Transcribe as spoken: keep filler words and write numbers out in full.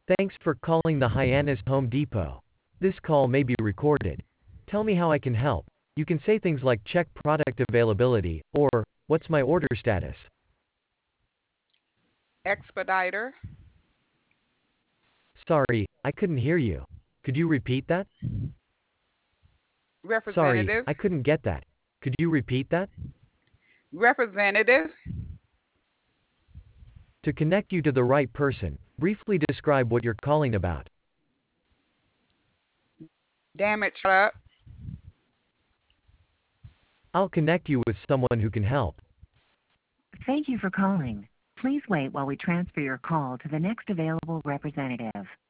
Thanks for calling the Hyannis Home Depot. This call may be recorded. Tell me how I can help. You can say things like check product availability, or what's my order status? Expediter, Sorry, I couldn't hear you. Could you repeat that? Sorry, representative, I couldn't get that. Could you repeat that? representative, To connect you to the right person, briefly describe what you're calling about. damaged product, I'll connect you with someone who can help. Thank you for calling. Please wait while we transfer your call to the next available representative.